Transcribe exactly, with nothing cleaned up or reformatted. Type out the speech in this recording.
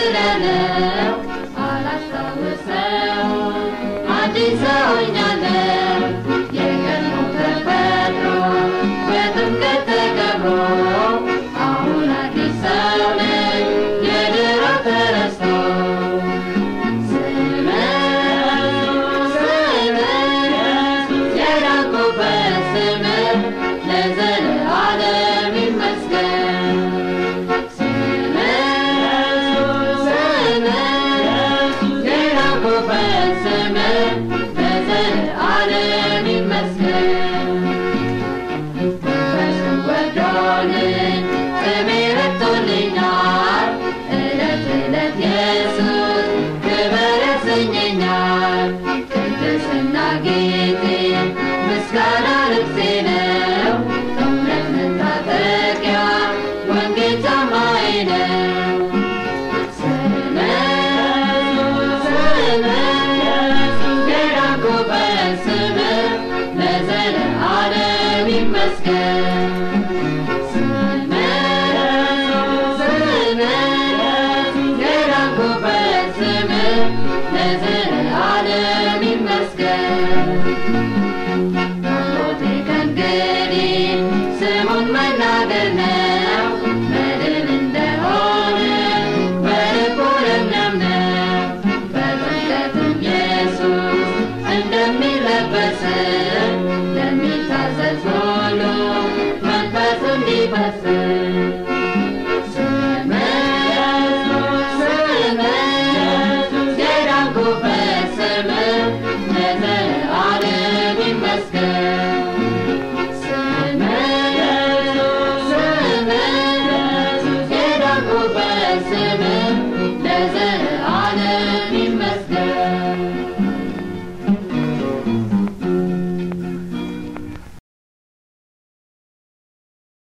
ብለነው አላስታውሰው አዲስ ሆኛለሁ የቀድሞ ተፈጥሮ በጥምቀት ተቀብሮ አሁን አዲስ ሰው ነኝ የድሮ ተረስቶ ለዘለዓለም ይመስገን የዳንኩበት ስምህ ለዘለዓለም ይመስገን መንፈሱ ወርዶልኝ ስሜ ረክቶልኛል ዕለት ዕለት ኢየሱስ ክበር ያሰኘኛል ቅድስና ጌጤ ምስጋና ልብሴ ነው እውነት መታጠቂያ ወንጌል ጫማዬ ነው የዳንኩበት ስምህ ለዘለዓለም ይመስገን የዳንኩበት ስምህ ለዘለዓለም ይመስገን